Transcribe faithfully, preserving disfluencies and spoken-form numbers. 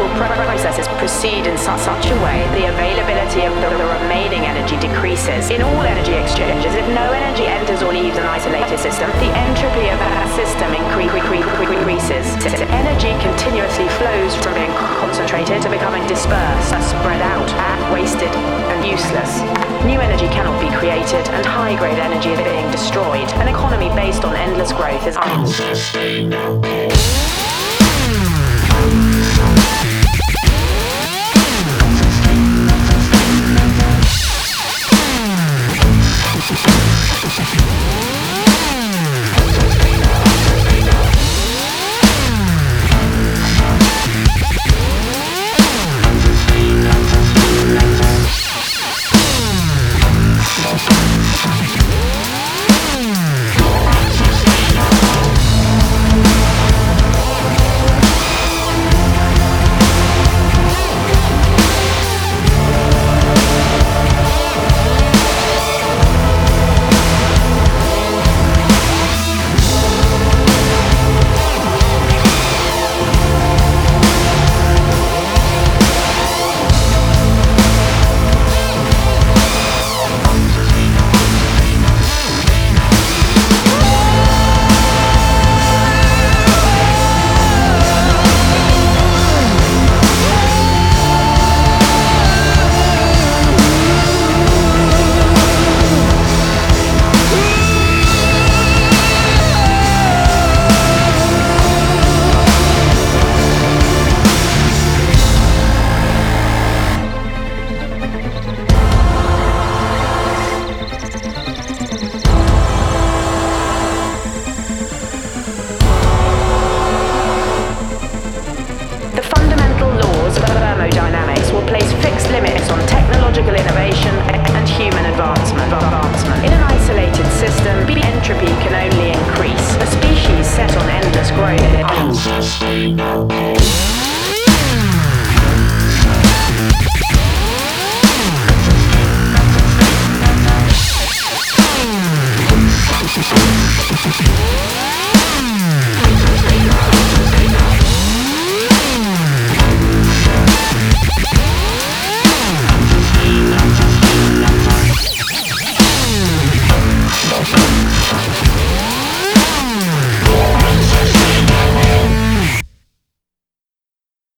chemical processes proceed in su- such a way the availability of the, the remaining energy decreases. In all energy exchanges, if no energy enters or leaves an isolated system, the entropy of that system incre- incre- increases. Energy continuously flows from being concentrated to becoming dispersed, spread out, wasted, and useless. New energy cannot be created, and high-grade energy is being destroyed. An economy based on endless growth is unsustainable. We'll be right back.